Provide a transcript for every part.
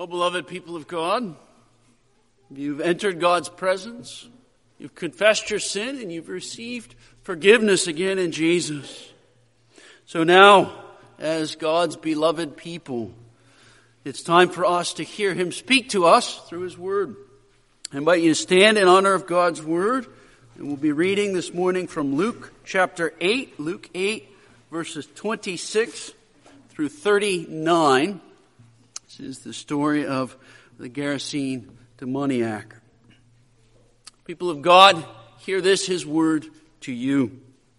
Well, beloved people of God, you've entered God's presence, you've confessed your sin, and you've received forgiveness again in Jesus. So now, as God's beloved people, it's time for us to hear Him speak to us through His Word. I invite you to stand in honor of God's Word, and we'll be reading this morning from Luke chapter 8, Luke 8, verses 26 through 39. This is the story of the Gerasene demoniac. People of God, hear this, His word to you.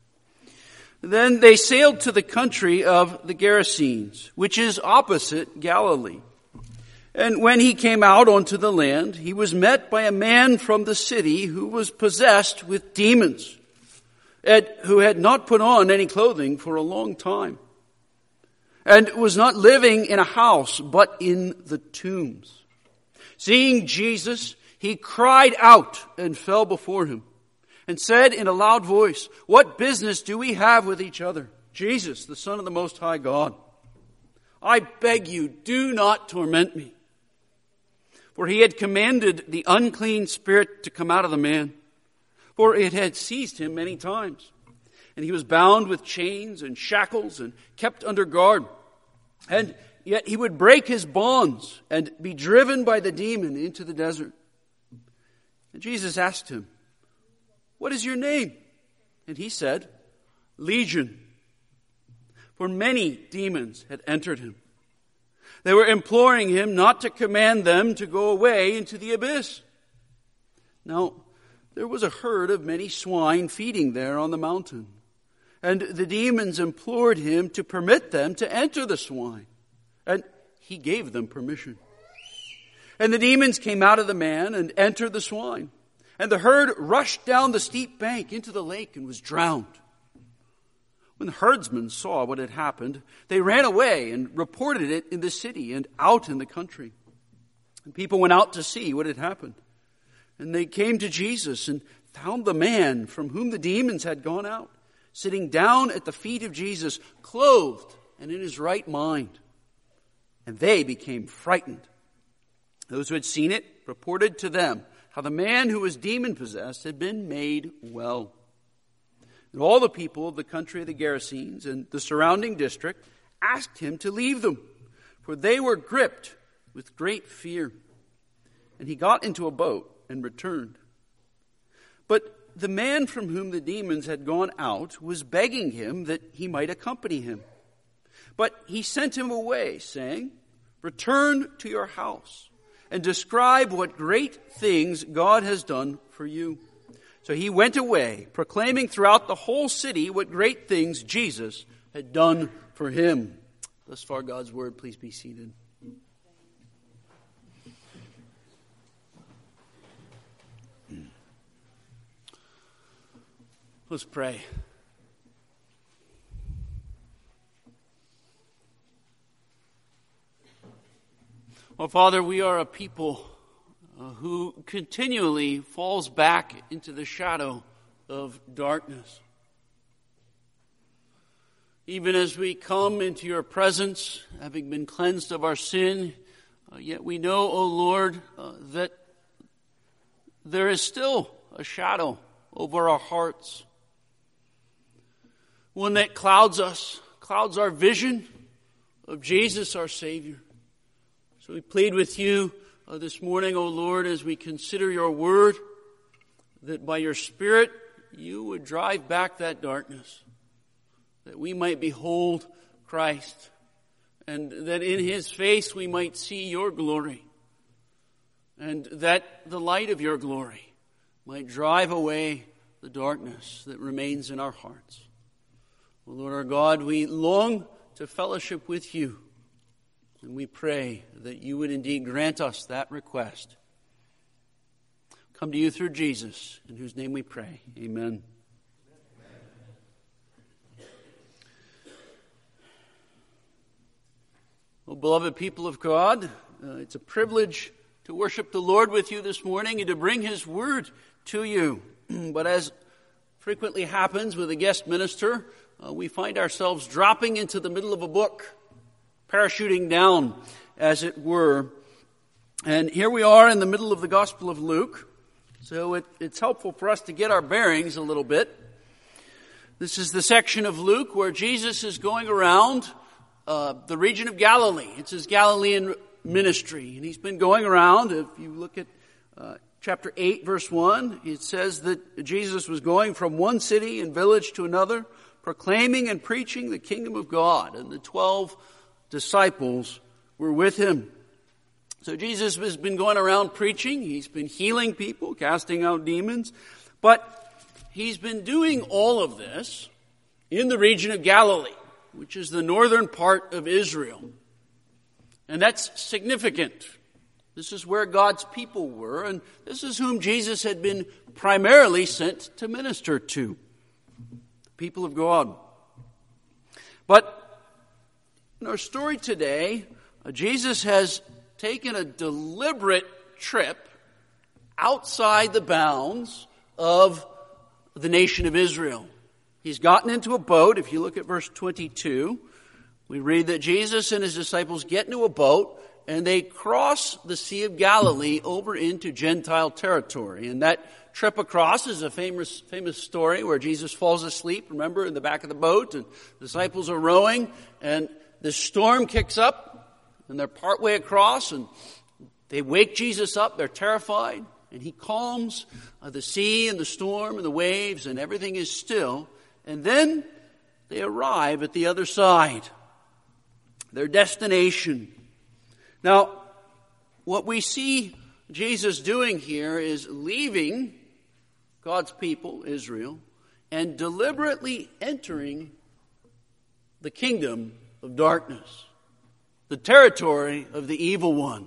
Then they sailed to the country of the Gerasenes, which is opposite Galilee. And when he came out onto the land, he was met by a man from the city who was possessed with demons, and who had not put on any clothing for a long time, and was not living in a house, but in the tombs. Seeing Jesus, he cried out and fell before him, and said in a loud voice, "What business do we have with each other? Jesus, the Son of the Most High God, I beg you, do not torment me." For he had commanded the unclean spirit to come out of the man, for it had seized him many times. And he was bound with chains and shackles and kept under guard. And yet he would break his bonds and be driven by the demon into the desert. And Jesus asked him, "What is your name?" And he said, "Legion." For many demons had entered him. They were imploring him not to command them to go away into the abyss. Now, there was a herd of many swine feeding there on the mountain. And the demons implored him to permit them to enter the swine. And he gave them permission. And the demons came out of the man and entered the swine. And the herd rushed down the steep bank into the lake and was drowned. When the herdsmen saw what had happened, they ran away and reported it in the city and out in the country. And people went out to see what had happened. And they came to Jesus and found the man from whom the demons had gone out, sitting down at the feet of Jesus, clothed and in his right mind. And they became frightened. Those who had seen it reported to them how the man who was demon-possessed had been made well. And all the people of the country of the Gerasenes and the surrounding district asked him to leave them, for they were gripped with great fear. And he got into a boat and returned. But the man from whom the demons had gone out was begging him that he might accompany him. But he sent him away, saying, "Return to your house and describe what great things God has done for you." So he went away, proclaiming throughout the whole city what great things Jesus had done for him. Thus far, God's word. Please be seated. Let's pray. Well, Father, we are a people who continually falls back into the shadow of darkness. Even as we come into your presence, having been cleansed of our sin, yet we know, O Lord, that there is still a shadow over our hearts. One that clouds us, clouds our vision of Jesus, our Savior. So we plead with you this morning, O Lord, as we consider your word, that by your Spirit you would drive back that darkness, that we might behold Christ, and that in his face we might see your glory, and that the light of your glory might drive away the darkness that remains in our hearts. O Lord our God, we long to fellowship with you, and we pray that you would indeed grant us that request. Come to you through Jesus, in whose name we pray. Amen. Well, beloved people of God, it's a privilege to worship the Lord with you this morning and to bring his word to you. But as frequently happens with a guest minister, we find ourselves dropping into the middle of a book, parachuting down, as it were. And here we are in the middle of the Gospel of Luke. So it's helpful for us to get our bearings a little bit. This is the section of Luke where Jesus is going around the region of Galilee. It's his Galilean ministry. And he's been going around. If you look at chapter 8, verse 1, it says that Jesus was going from one city and village to another, proclaiming and preaching the kingdom of God. And the 12 disciples were with him. So Jesus has been going around preaching. He's been healing people, casting out demons. But he's been doing all of this in the region of Galilee, which is the northern part of Israel. And that's significant. This is where God's people were, and this is whom Jesus had been primarily sent to minister to, the people of God. But in our story today, Jesus has taken a deliberate trip outside the bounds of the nation of Israel. He's gotten into a boat. If you look at verse 22, we read that Jesus and his disciples get into a boat and they cross the Sea of Galilee over into Gentile territory. And that trip across is a famous story where Jesus falls asleep, remember, in the back of the boat, and the disciples are rowing, and the storm kicks up, and they're partway across, and they wake Jesus up. They're terrified, and he calms the sea and the storm and the waves, and everything is still. And then they arrive at the other side, their destination. Now, what we see Jesus doing here is leaving God's people, Israel, and deliberately entering the kingdom of darkness, the territory of the evil one.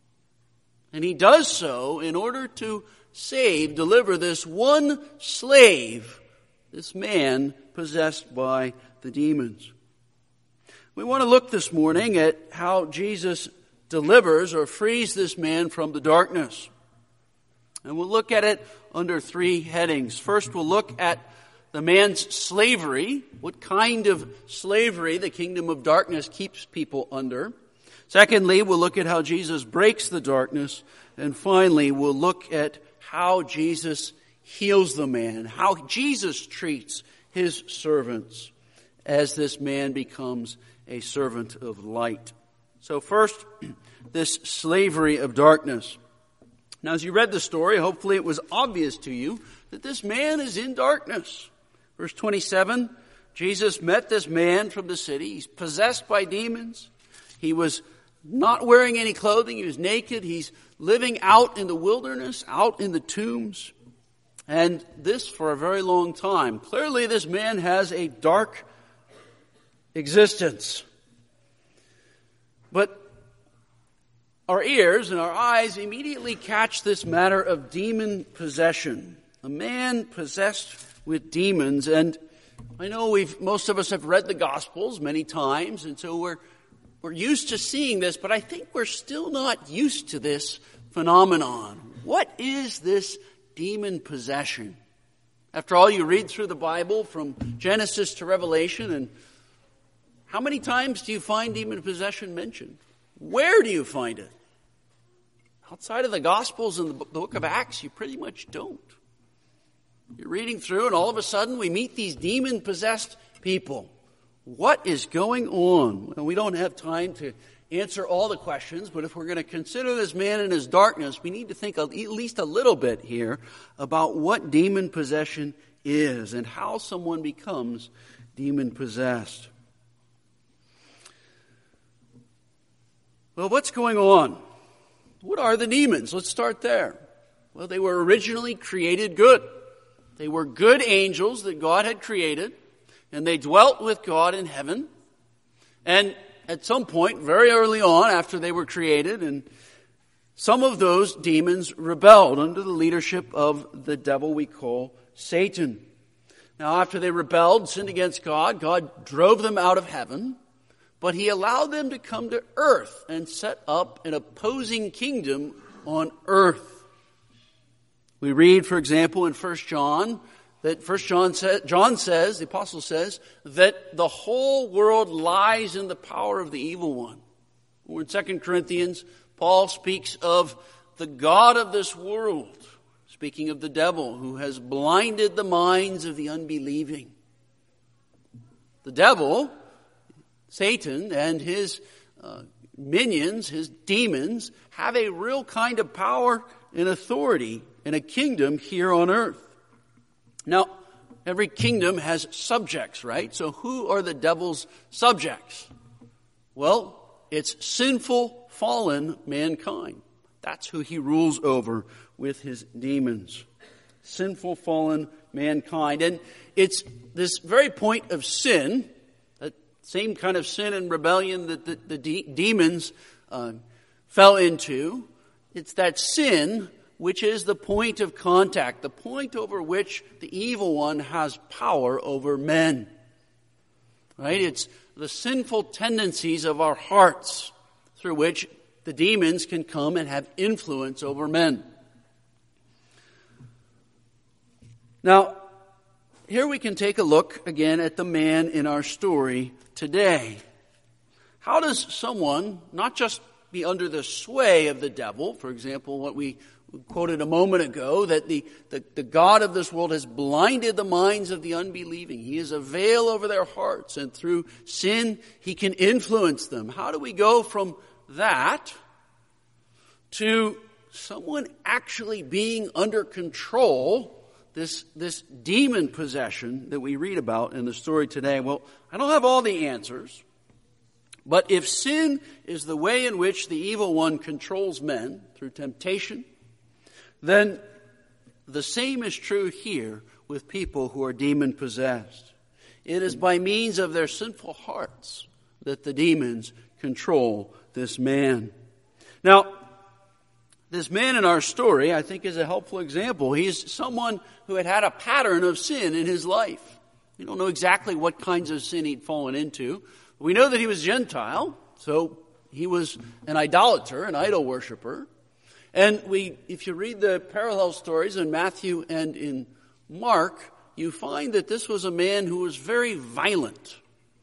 And he does so in order to deliver this one slave, this man possessed by the demons. We want to look this morning at how Jesus delivers or frees this man from the darkness. And we'll look at it under three headings. First, we'll look at the man's slavery, what kind of slavery the kingdom of darkness keeps people under. Secondly, we'll look at how Jesus breaks the darkness. And finally, we'll look at how Jesus heals the man, how Jesus treats his servants as this man becomes a servant of light. So first, this slavery of darkness. Now, as you read the story, hopefully it was obvious to you that this man is in darkness. Verse 27, Jesus met this man from the city. He's possessed by demons. He was not wearing any clothing. He was naked. He's living out in the wilderness, out in the tombs. And this for a very long time. Clearly, this man has a dark existence. But our ears and our eyes immediately catch this matter of demon possession. A man possessed with demons. And I know most of us have read the Gospels many times, and so we're used to seeing this, but I think we're still not used to this phenomenon. What is this demon possession? After all, you read through the Bible from Genesis to Revelation, and how many times do you find demon possession mentioned? Where do you find it? Outside of the Gospels and the book of Acts, you pretty much don't. You're reading through, and all of a sudden we meet these demon-possessed people. What is going on? Well, we don't have time to answer all the questions, but if we're going to consider this man in his darkness, we need to think at least a little bit here about what demon possession is and how someone becomes demon-possessed. Well, what's going on? What are the demons? Let's start there. Well, they were originally created good. They were good angels that God had created, and they dwelt with God in heaven. And at some point, very early on after they were created, and some of those demons rebelled under the leadership of the devil we call Satan. Now, after they rebelled, sinned against God, God drove them out of heaven, but he allowed them to come to earth and set up an opposing kingdom on earth. We read, for example, in 1 John, that John says, the apostle says, that the whole world lies in the power of the evil one. Or in 2 Corinthians, Paul speaks of the god of this world, speaking of the devil who has blinded the minds of the unbelieving. The devil, Satan, and his minions, his demons, have a real kind of power and authority in a kingdom here on earth. Now, every kingdom has subjects, right? So who are the devil's subjects? Well, it's sinful, fallen mankind. That's who he rules over with his demons. Sinful, fallen mankind. And it's this very point of sin, that same kind of sin and rebellion that the demons fell into. It's that sin which is the point of contact, the point over which the evil one has power over men. Right? It's the sinful tendencies of our hearts through which the demons can come and have influence over men. Now, here we can take a look again at the man in our story today. How does someone not just be under the sway of the devil, for example, what we quoted a moment ago, that the god of this world has blinded the minds of the unbelieving. He is a veil over their hearts, and through sin, he can influence them. How do we go from that to someone actually being under control, this demon possession that we read about in the story today? Well, I don't have all the answers, but if sin is the way in which the evil one controls men through temptation, then the same is true here with people who are demon-possessed. It is by means of their sinful hearts that the demons control this man. Now, this man in our story, I think, is a helpful example. He's someone who had had a pattern of sin in his life. We don't know exactly what kinds of sin he'd fallen into. We know that he was Gentile, so he was an idolater, an idol worshiper. And if you read the parallel stories in Matthew and in Mark, you find that this was a man who was very violent.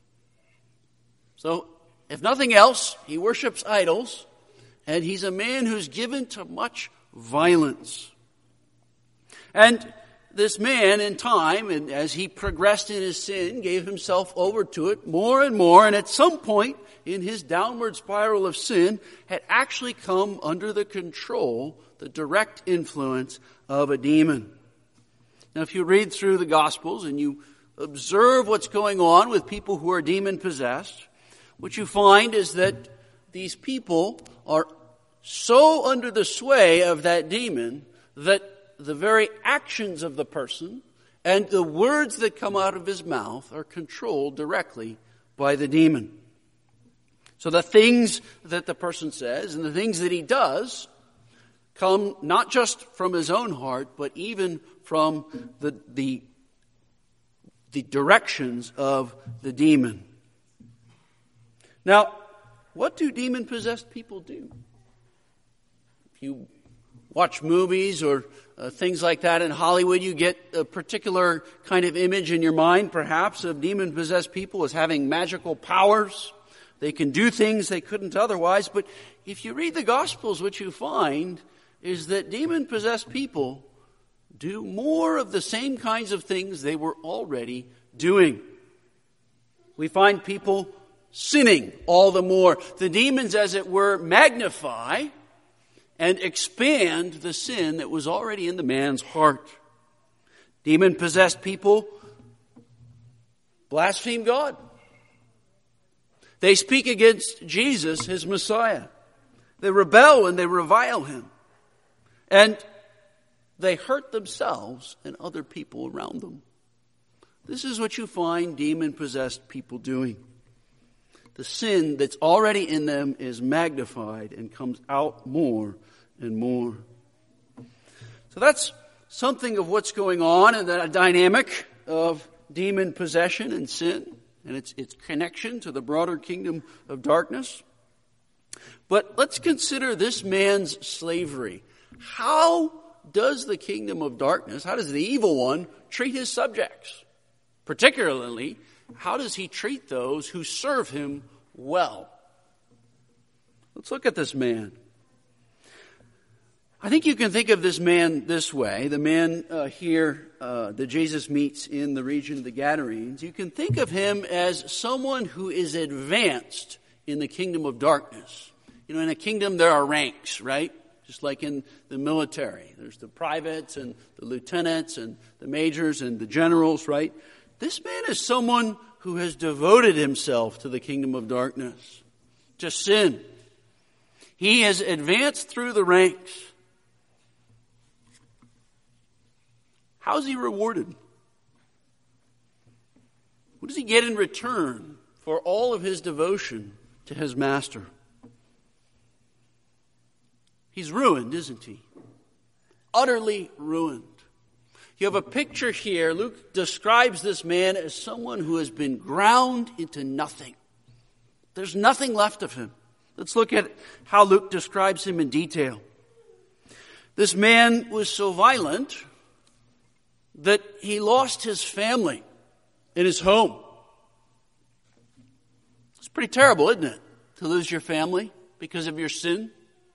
So, if nothing else, he worships idols, and he's a man who's given to much violence. And this man, in time, and as he progressed in his sin, gave himself over to it more and more, and at some point in his downward spiral of sin, had actually come under the control, the direct influence of a demon. Now, if you read through the Gospels and you observe what's going on with people who are demon-possessed, what you find is that these people are so under the sway of that demon that the very actions of the person and the words that come out of his mouth are controlled directly by the demon. So the things that the person says and the things that he does come not just from his own heart, but even from the directions of the demon. Now, what do demon-possessed people do? If you watch movies or things like that in Hollywood, you get a particular kind of image in your mind, perhaps, of demon-possessed people as having magical powers. They can do things they couldn't otherwise. But if you read the Gospels, what you find is that demon-possessed people do more of the same kinds of things they were already doing. We find people sinning all the more. The demons, as it were, magnify and expand the sin that was already in the man's heart. Demon-possessed people blaspheme God. They speak against Jesus, his Messiah. They rebel and they revile him. And they hurt themselves and other people around them. This is what you find demon-possessed people doing. The sin that's already in them is magnified and comes out more and more. So that's something of what's going on in the dynamic of demon possession and sin and its connection to the broader kingdom of darkness. But let's consider this man's slavery. How does the kingdom of darkness, how does the evil one treat his subjects? Particularly, how does he treat those who serve him well? Let's look at this man. I think you can think of this man this way. The man here that Jesus meets in the region of the Gadarenes. You can think of him as someone who is advanced in the kingdom of darkness. You know, in a kingdom there are ranks, right? Just like in the military. There's the privates and the lieutenants and the majors and the generals, right? This man is someone who has devoted himself to the kingdom of darkness, to sin. He has advanced through the ranks. How is he rewarded? What does he get in return for all of his devotion to his master? He's ruined, isn't he? Utterly ruined. You have a picture here. Luke describes this man as someone who has been ground into nothing. There's nothing left of him. Let's look at how Luke describes him in detail. This man was so violent that he lost his family and his home. It's pretty terrible, isn't it? To lose your family because of your sin.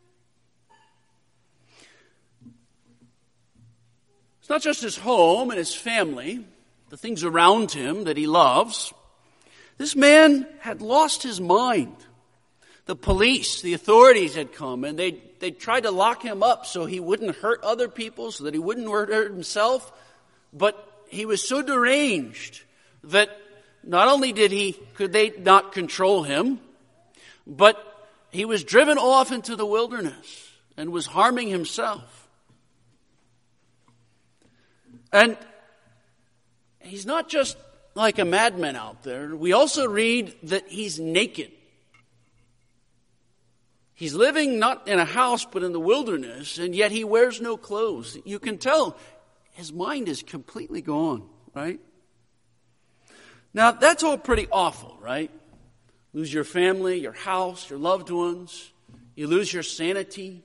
It's not just his home and his family, the things around him that he loves. This man had lost his mind. The police, the authorities had come and they tried to lock him up so he wouldn't hurt other people, so that he wouldn't hurt himself. But he was so deranged that not only could they not control him, but he was driven off into the wilderness and was harming himself. And he's not just like a madman out there. We also read that he's naked. He's living not in a house but in the wilderness, and yet he wears no clothes. You can tell his mind is completely gone, right? Now, that's all pretty awful, right? Lose your family, your house, your loved ones. You lose your sanity.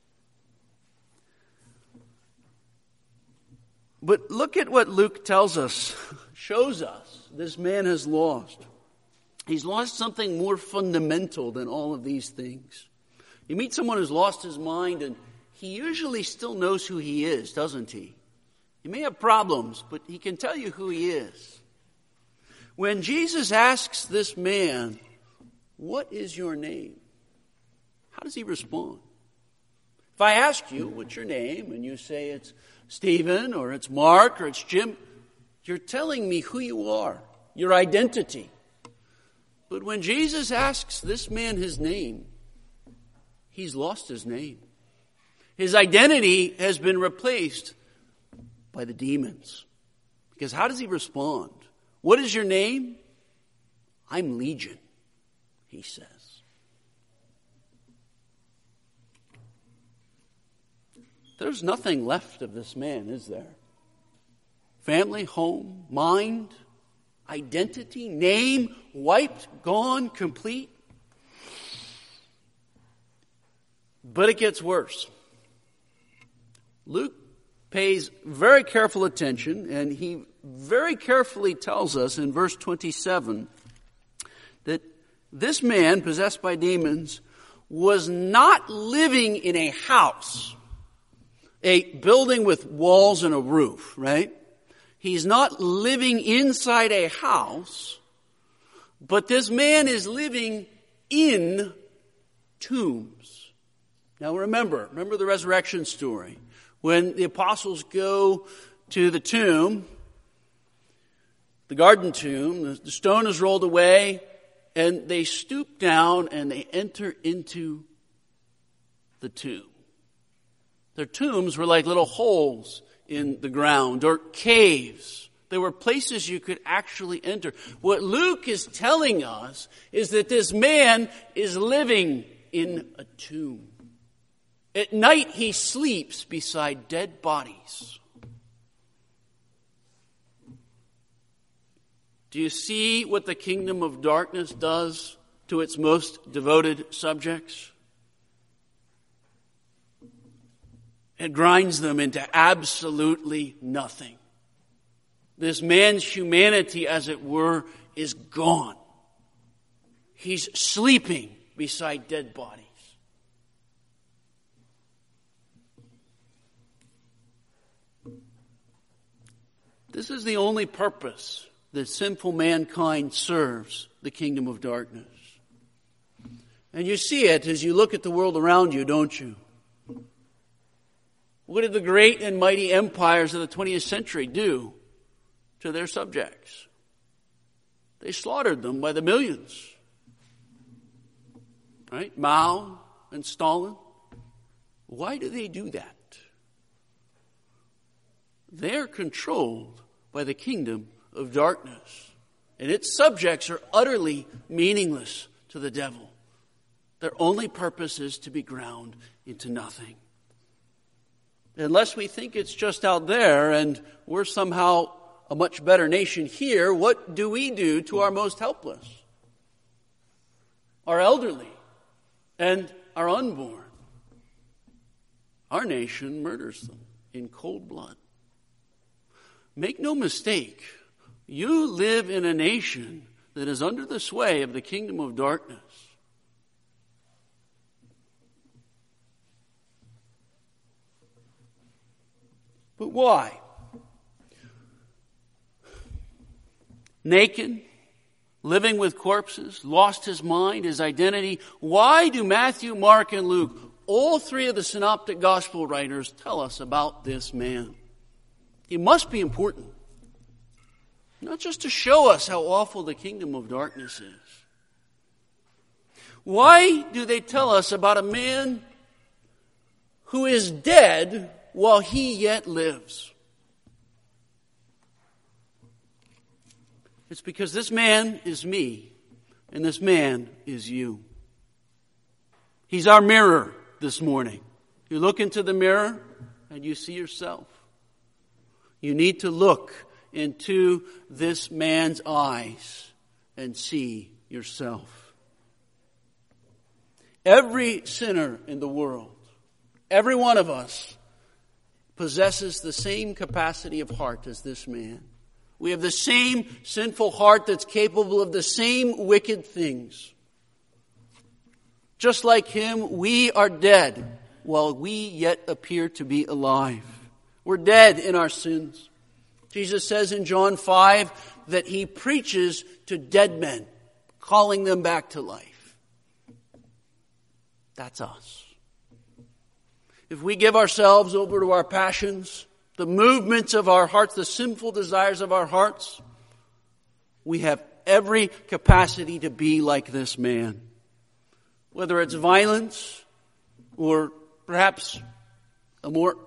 But look at what Luke tells us, shows us this man has lost. He's lost something more fundamental than all of these things. You meet someone who's lost his mind, and he usually still knows who he is, doesn't he? He may have problems, but he can tell you who he is. When Jesus asks this man, "What is your name?" how does he respond? If I ask you, "What's your name?" and you say it's Stephen or it's Mark or it's Jim, you're telling me who you are, your identity. But when Jesus asks this man his name, he's lost his name. His identity has been replaced by the demons. Because how does he respond? "What is your name?" "I'm Legion," he says. There's nothing left of this man, is there? Family, home, mind, identity, name, wiped, gone, complete. But it gets worse. Luke pays very careful attention, and he very carefully tells us in verse 27 that this man, possessed by demons, was not living in a house, a building with walls and a roof, right? He's not living inside a house, but this man is living in tombs. Now remember the resurrection story. When the apostles go to the tomb, the garden tomb, the stone is rolled away, and they stoop down and they enter into the tomb. Their tombs were like little holes in the ground or caves. They were places you could actually enter. What Luke is telling us is that this man is living in a tomb. At night he sleeps beside dead bodies. Do you see what the kingdom of darkness does to its most devoted subjects? It grinds them into absolutely nothing. This man's humanity, as it were, is gone. He's sleeping beside dead bodies. This is the only purpose that sinful mankind serves the kingdom of darkness. And you see it as you look at the world around you, don't you? What did the great and mighty empires of the 20th century do to their subjects? They slaughtered them by the millions. Right? Mao and Stalin. Why do they do that? They're controlled by the kingdom of darkness. And its subjects are utterly meaningless to the devil. Their only purpose is to be ground into nothing. Unless we think it's just out there and we're somehow a much better nation here, what do we do to our most helpless? Our elderly and our unborn. Our nation murders them in cold blood. Make no mistake, you live in a nation that is under the sway of the kingdom of darkness. But why? Naked, living with corpses, lost his mind, his identity. Why do Matthew, Mark, and Luke, all three of the synoptic gospel writers, tell us about this man? He must be important. Not just to show us how awful the kingdom of darkness is. Why do they tell us about a man who is dead while he yet lives? It's because this man is me, and this man is you. He's our mirror this morning. You look into the mirror, and you see yourself. You need to look into this man's eyes and see yourself. Every sinner in the world, every one of us, possesses the same capacity of heart as this man. We have the same sinful heart that's capable of the same wicked things. Just like him, we are dead while we yet appear to be alive. We're dead in our sins. Jesus says in John 5 that he preaches to dead men, calling them back to life. That's us. If we give ourselves over to our passions, the movements of our hearts, the sinful desires of our hearts, we have every capacity to be like this man. Whether it's violence or perhaps a more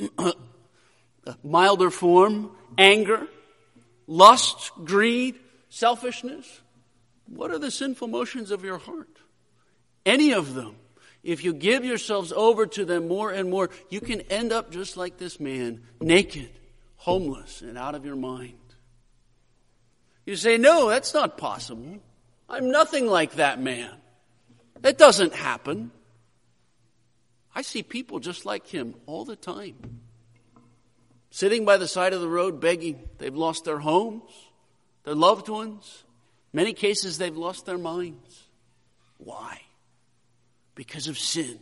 milder form, anger, lust, greed, selfishness. What are the sinful motions of your heart? Any of them. If you give yourselves over to them more and more, you can end up just like this man, naked, homeless, and out of your mind. You say, no, that's not possible. I'm nothing like that man. That doesn't happen. I see people just like him all the time. Sitting by the side of the road begging. They've lost their homes, their loved ones. In many cases, they've lost their minds. Why? Because of sin.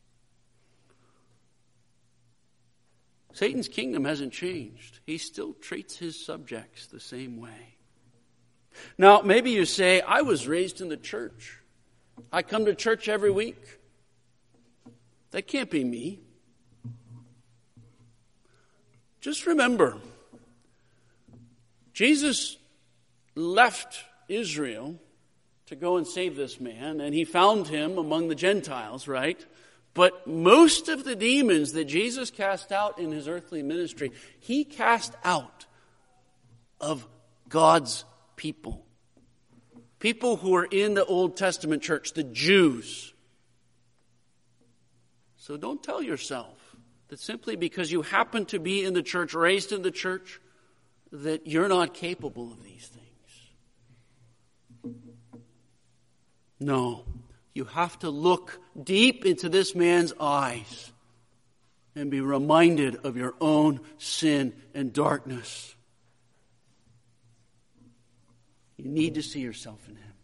Satan's kingdom hasn't changed. He still treats his subjects the same way. Now, maybe you say, I was raised in the church. I come to church every week. That can't be me. Just remember, Jesus left Israel to go and save this man, and he found him among the Gentiles, right? But most of the demons that Jesus cast out in his earthly ministry, he cast out of God's people. People who were in the Old Testament church, the Jews. So don't tell yourself that simply because you happen to be in the church, raised in the church, that you're not capable of these things. No, you have to look deep into this man's eyes and be reminded of your own sin and darkness. You need to see yourself in him.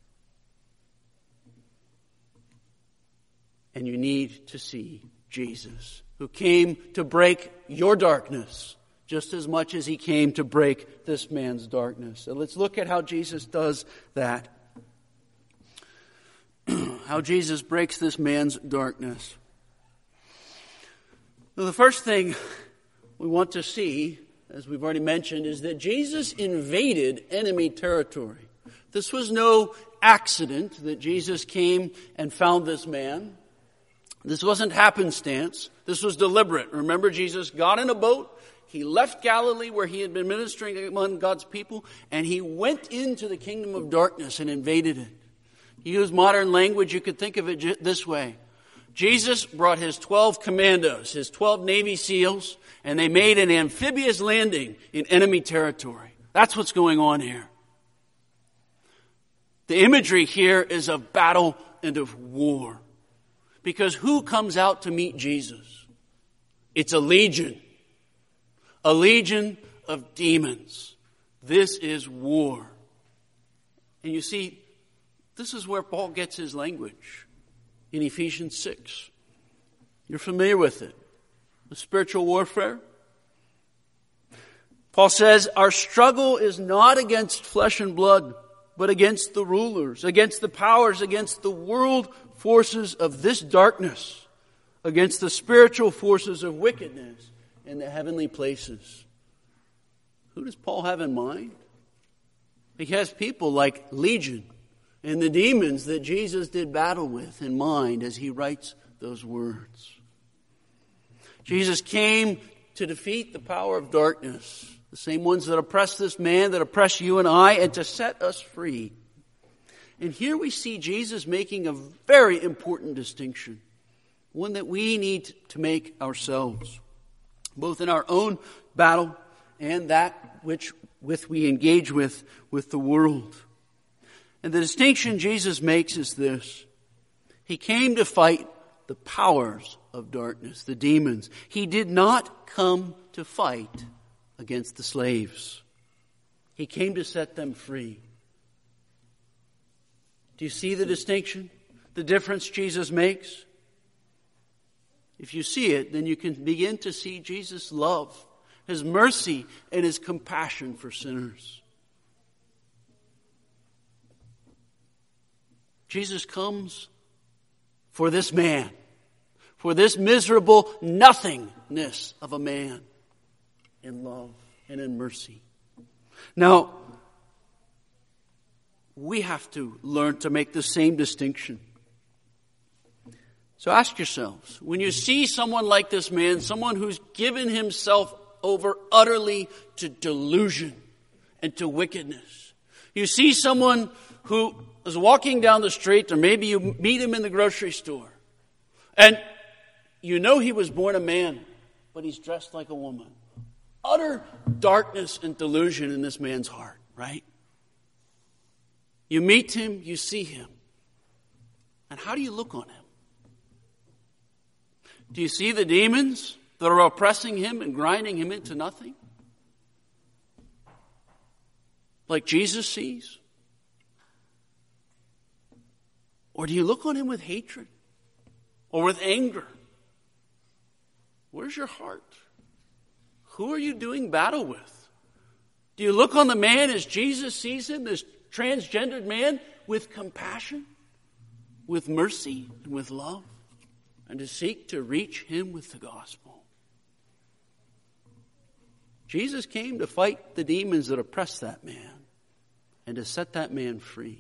And you need to see Jesus, who came to break your darkness just as much as he came to break this man's darkness. So let's look at how Jesus does that. How Jesus breaks this man's darkness. Well, the first thing we want to see, as we've already mentioned, is that Jesus invaded enemy territory. This was no accident that Jesus came and found this man. This wasn't happenstance. This was deliberate. Remember, Jesus got in a boat. He left Galilee where he had been ministering among God's people, and he went into the kingdom of darkness and invaded it. To use modern language, you could think of it this way. Jesus brought his 12 commandos, his 12 Navy SEALs, and they made an amphibious landing in enemy territory. That's what's going on here. The imagery here is of battle and of war. Because who comes out to meet Jesus? It's a legion of demons. This is war. And you see, this is where Paul gets his language in Ephesians 6. You're familiar with it. The spiritual warfare. Paul says, our struggle is not against flesh and blood, but against the rulers, against the powers, against the world forces of this darkness, against the spiritual forces of wickedness in the heavenly places. Who does Paul have in mind? He has people like Legion and the demons that Jesus did battle with in mind as he writes those words. Jesus came to defeat the power of darkness, the same ones that oppress this man, that oppress you and I, and to set us free. And here we see Jesus making a very important distinction, one that we need to make ourselves, both in our own battle and that which we engage with the world. And the distinction Jesus makes is this. He came to fight the powers of darkness, the demons. He did not come to fight against the slaves. He came to set them free. Do you see the distinction? The difference Jesus makes? If you see it, then you can begin to see Jesus' love, his mercy, and his compassion for sinners. Jesus comes for this man, for this miserable nothingness of a man, in love and in mercy. Now, we have to learn to make the same distinction. So ask yourselves, when you see someone like this man, someone who's given himself over utterly to delusion and to wickedness, you see someone who is walking down the street, or maybe you meet him in the grocery store, and you know he was born a man, but he's dressed like a woman. Utter darkness and delusion in this man's heart, right? You meet him, you see him. And how do you look on him? Do you see the demons that are oppressing him and grinding him into nothing? Like Jesus sees? Or do you look on him with hatred? Or with anger? Where's your heart? Who are you doing battle with? Do you look on the man as Jesus sees him, this transgendered man, with compassion, with mercy, and with love, and to seek to reach him with the gospel? Jesus came to fight the demons that oppress that man and to set that man free.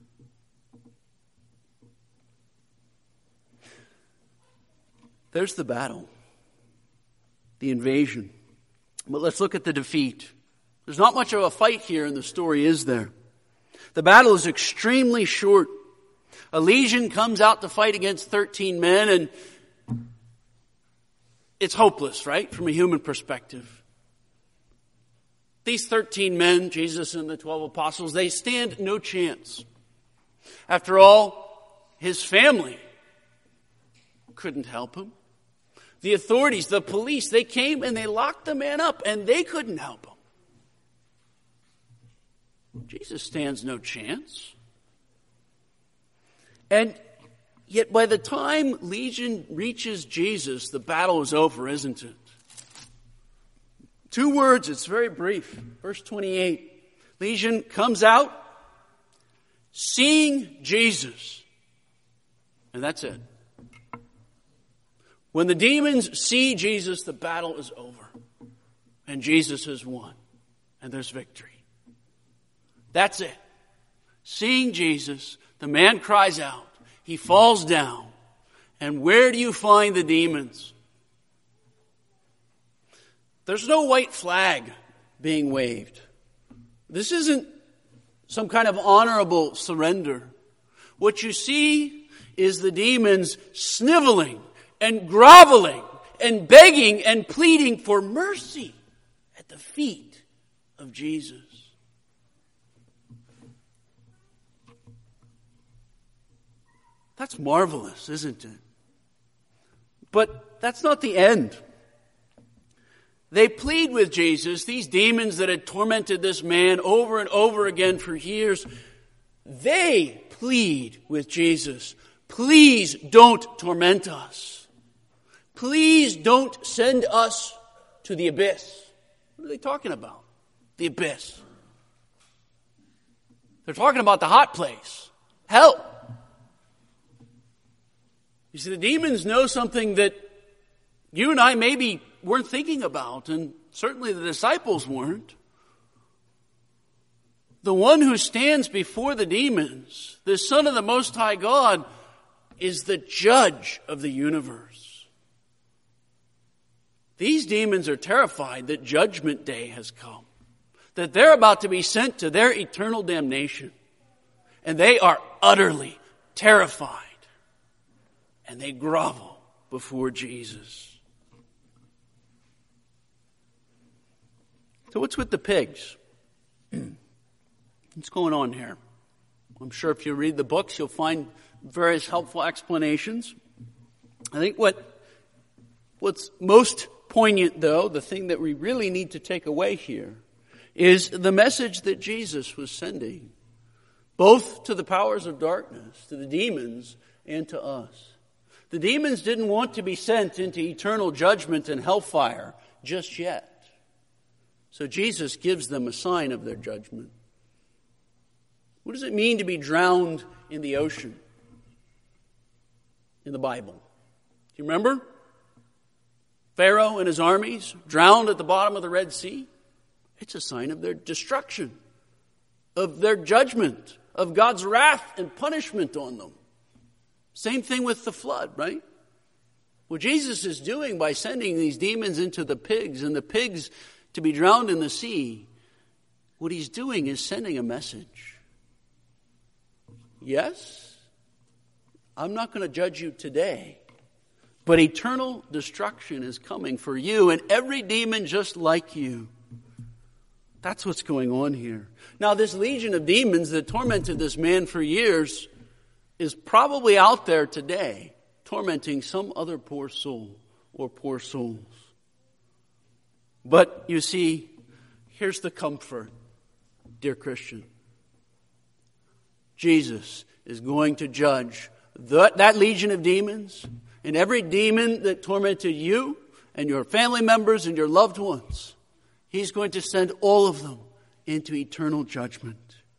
There's the battle, the invasion. But let's look at the defeat. There's not much of a fight here in the story, is there? The battle is extremely short. A legion comes out to fight against 13 men, and it's hopeless, right, from a human perspective. These 13 men, Jesus and the 12 apostles, they stand no chance. After all, his family couldn't help him. The authorities, the police, they came and they locked the man up, and they couldn't help him. Jesus stands no chance. And yet by the time Legion reaches Jesus, the battle is over, isn't it? 2 words, it's very brief. Verse 28. Legion comes out, seeing Jesus. And that's it. When the demons see Jesus, the battle is over. And Jesus has won. And there's victory. That's it. Seeing Jesus, the man cries out. He falls down. And where do you find the demons? There's no white flag being waved. This isn't some kind of honorable surrender. What you see is the demons sniveling and groveling and begging and pleading for mercy at the feet of Jesus. That's marvelous, isn't it? But that's not the end. They plead with Jesus, these demons that had tormented this man over and over again for years. They plead with Jesus, please don't torment us. Please don't send us to the abyss. What are they talking about? The abyss. They're talking about the hot place, hell. You see, the demons know something that you and I maybe weren't thinking about, and certainly the disciples weren't. The one who stands before the demons, the Son of the Most High God, is the judge of the universe. These demons are terrified that Judgment Day has come, that they're about to be sent to their eternal damnation. And they are utterly terrified. And they grovel before Jesus. So what's with the pigs? What's going on here? I'm sure if you read the books, you'll find various helpful explanations. I think what's most poignant, though, the thing that we really need to take away here, is the message that Jesus was sending, both to the powers of darkness, to the demons, and to us. The demons didn't want to be sent into eternal judgment and hellfire just yet. So Jesus gives them a sign of their judgment. What does it mean to be drowned in the ocean in the Bible? Do you remember? Pharaoh and his armies drowned at the bottom of the Red Sea. It's a sign of their destruction, of their judgment, of God's wrath and punishment on them. Same thing with the flood, right? What Jesus is doing by sending these demons into the pigs and the pigs to be drowned in the sea, what he's doing is sending a message. Yes, I'm not going to judge you today, but eternal destruction is coming for you and every demon just like you. That's what's going on here. Now, this legion of demons that tormented this man for years is probably out there today, tormenting some other poor soul or poor souls. But you see, here's the comfort, dear Christian. Jesus is going to judge that legion of demons and every demon that tormented you and your family members and your loved ones. He's going to send all of them into eternal judgment.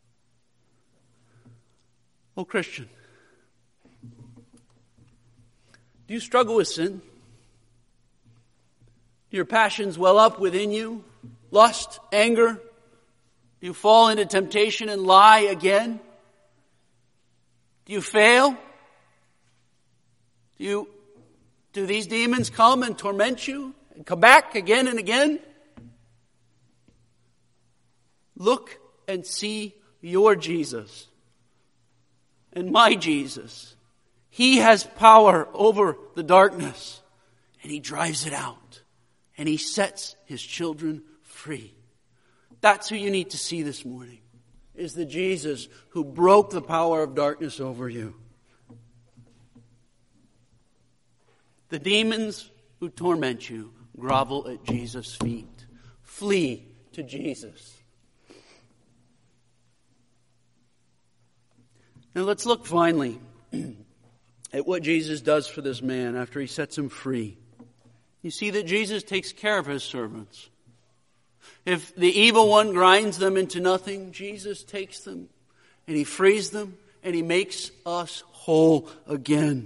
Oh, Christian, do you struggle with sin? Do your passions well up within you? Lust, anger? Do you fall into temptation and lie again? Do you fail? Do these demons come and torment you and come back again and again? Look and see your Jesus and my Jesus. He has power over the darkness and he drives it out and he sets his children free. That's who you need to see this morning, is the Jesus who broke the power of darkness over you. The demons who torment you grovel at Jesus' feet. Flee to Jesus. Now let's look finally at what Jesus does for this man after he sets him free. You see that Jesus takes care of his servants. If the evil one grinds them into nothing, Jesus takes them and He frees them and He makes us whole again.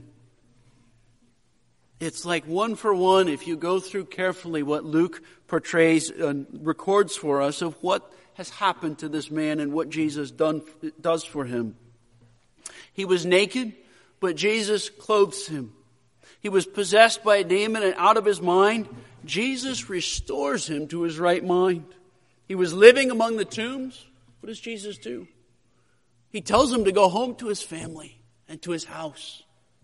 It's like one for one if you go through carefully what Luke portrays and records for us of what has happened to this man and what Jesus does for him. He was naked, but Jesus clothes him. He was possessed by a demon and out of his mind. Jesus restores him to his right mind. He was living among the tombs. What does Jesus do? He tells him to go home to his family and to his house.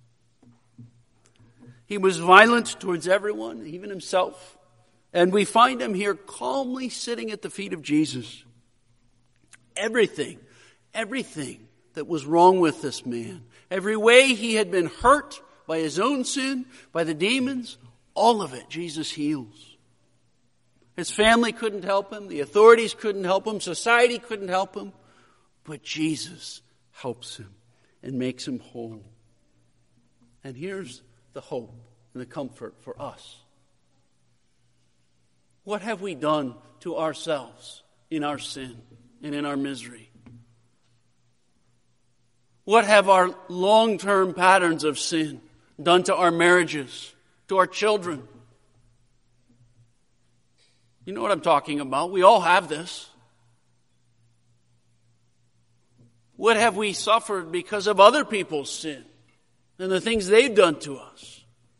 He was violent towards everyone, even himself. And we find him here calmly sitting at the feet of Jesus. Everything that was wrong with this man, every way he had been hurt by his own sin, by the demons, all of it Jesus heals. His family couldn't help him. The authorities couldn't help him. Society couldn't help him. But Jesus helps him and makes him whole. And here's the hope and the comfort for us. What have we done to ourselves in our sin and in our misery? What have our long-term patterns of sin done to our marriages, to our children? You know what I'm talking about. We all have this. What have we suffered because of other people's sin and the things they've done to us?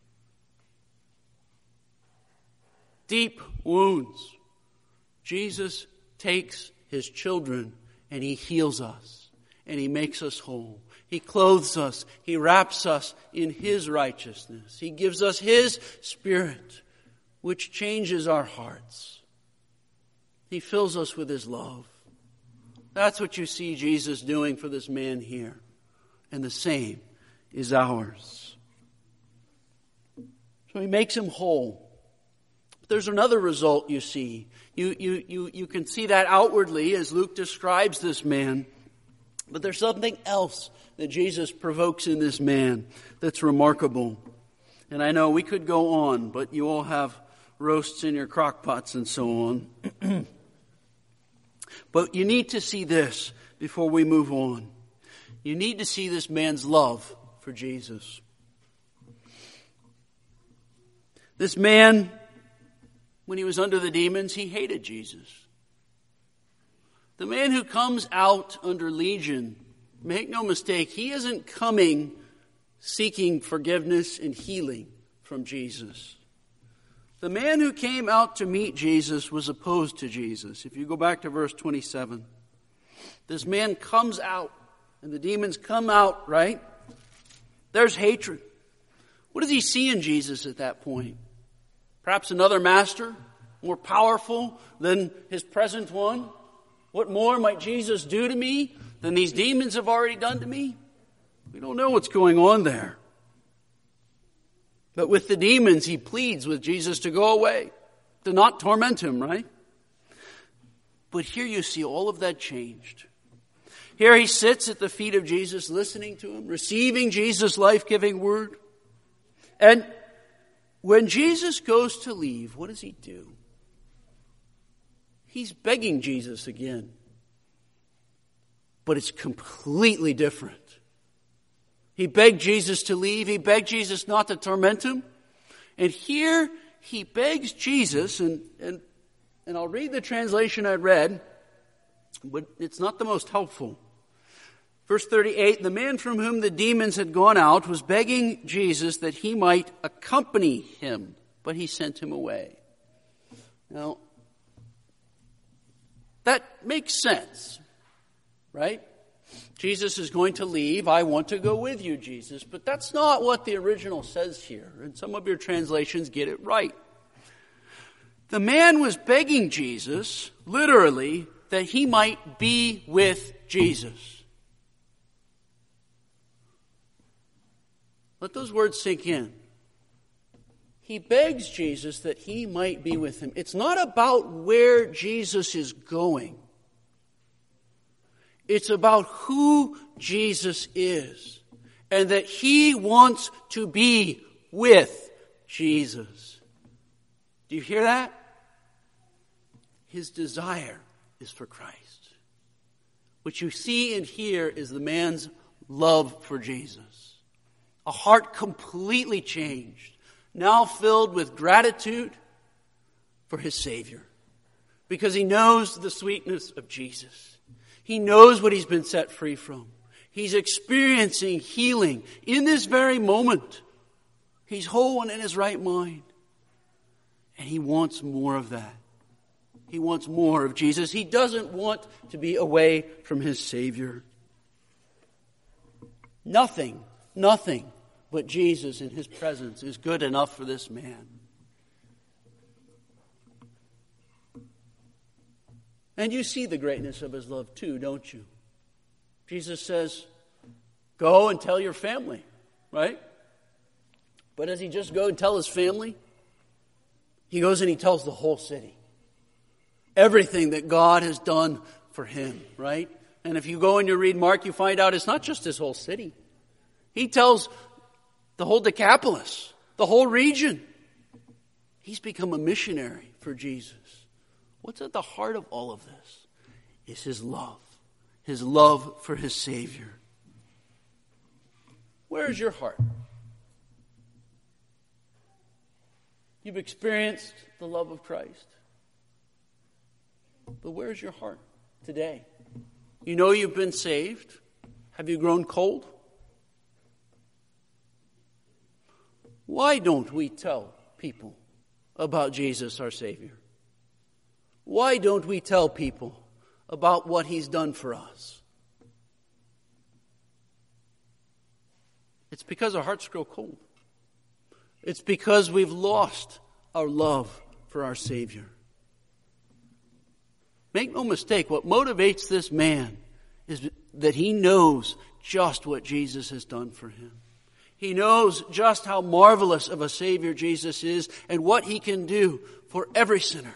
Deep wounds. Jesus takes His children and He heals us and He makes us whole. He clothes us. He wraps us in His righteousness. He gives us His Spirit, which changes our hearts. He fills us with His love. That's what you see Jesus doing for this man here. And the same is ours. So He makes him whole. But there's another result you see. You can see that outwardly as Luke describes this man. But there's something else that Jesus provokes in this man that's remarkable. And I know we could go on, but you all have roasts in your crock pots and so on. But you need to see this before we move on. You need to see this man's love for Jesus. This man, when he was under the demons, he hated Jesus. The man who comes out under Legion, make no mistake, he isn't coming seeking forgiveness and healing from Jesus. The man who came out to meet Jesus was opposed to Jesus. If you go back to verse 27, this man comes out and the demons come out, right? There's hatred. What does he see in Jesus at that point? Perhaps another master, more powerful than his present one? What more might Jesus do to me than these demons have already done to me? We don't know what's going on there. But with the demons, he pleads with Jesus to go away, to not torment him, right? But here you see all of that changed. Here he sits at the feet of Jesus, listening to him, receiving Jesus' life-giving word. And when Jesus goes to leave, what does he do? He's begging Jesus again. But it's completely different. He begged Jesus to leave. He begged Jesus not to torment him. And here he begs Jesus, and I'll read the translation I read, but it's not the most helpful. Verse 38, the man from whom the demons had gone out was begging Jesus that he might accompany him, but he sent him away. Now, that makes sense, right? Jesus is going to leave. I want to go with you, Jesus. But that's not what the original says here. And some of your translations get it right. The man was begging Jesus, literally, that he might be with Jesus. Let those words sink in. He begs Jesus that he might be with him. It's not about where Jesus is going. It's about who Jesus is and that he wants to be with Jesus. Do you hear that? his desire is for Christ. What you see and hear is the man's love for Jesus. A heart completely changed, now filled with gratitude for his Savior. Because he knows the sweetness of Jesus. He knows what he's been set free from. He's experiencing healing in this very moment. He's whole and in his right mind. And he wants more of that. He wants more of Jesus. He doesn't want to be away from his Savior. Nothing but Jesus in his presence is good enough for this man. And you see the greatness of his love too, don't you? Jesus says, go and tell your family, right? But does he just go and tell his family? He goes and he tells the whole city. Everything that God has done for him, right? And if you go and you read Mark, you find out it's not just his whole city. He tells the whole Decapolis, the whole region. He's become a missionary for Jesus. What's at the heart of all of this is his love for his Savior. Where is your heart? You've experienced the love of Christ. But where's your heart today? You know you've been saved. Have you grown cold? Why don't we tell people about Jesus, our Savior? Why don't we tell people about what he's done for us? It's because our hearts grow cold. It's because we've lost our love for our Savior. Make no mistake, what motivates this man is that he knows just what Jesus has done for him. He knows just how marvelous of a Savior Jesus is and what he can do for every sinner.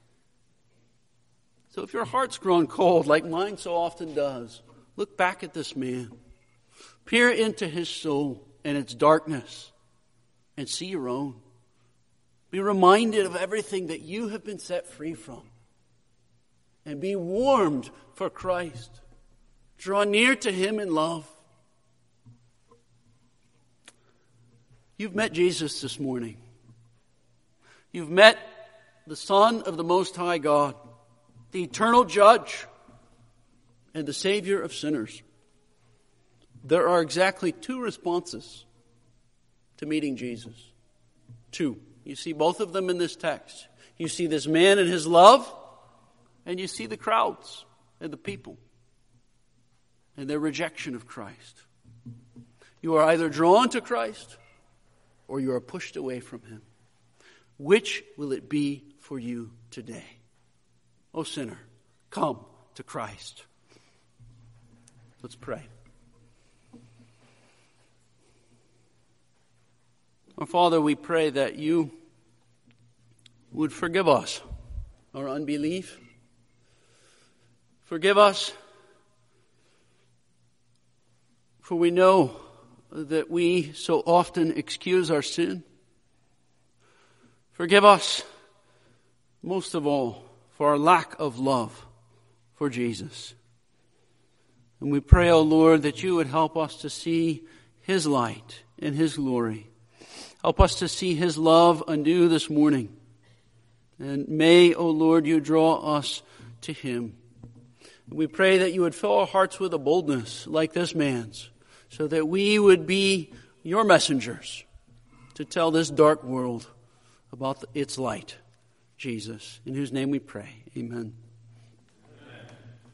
So if your heart's grown cold, like mine so often does, look back at this man. Peer into his soul and its darkness and see your own. Be reminded of everything that you have been set free from. And be warmed for Christ. Draw near to him in love. You've met Jesus this morning. You've met the Son of the Most High God, the eternal judge and the Savior of sinners. There are exactly two responses to meeting Jesus. Two. You see both of them in this text. You see this man and his love, and you see the crowds and the people and their rejection of Christ. You are either drawn to Christ or you are pushed away from him. Which will it be for you today? O sinner, come to Christ. Let's pray. Our Father, we pray that you would forgive us our unbelief. Forgive us, for we know that we so often excuse our sin. Forgive us, most of all, for our lack of love for Jesus. And we pray, O Lord, that you would help us to see his light and his glory. Help us to see his love anew this morning. And may, O Lord, you draw us to him. We pray that you would fill our hearts with a boldness like this man's, so that we would be your messengers to tell this dark world about its light, Jesus, in whose name we pray. Amen.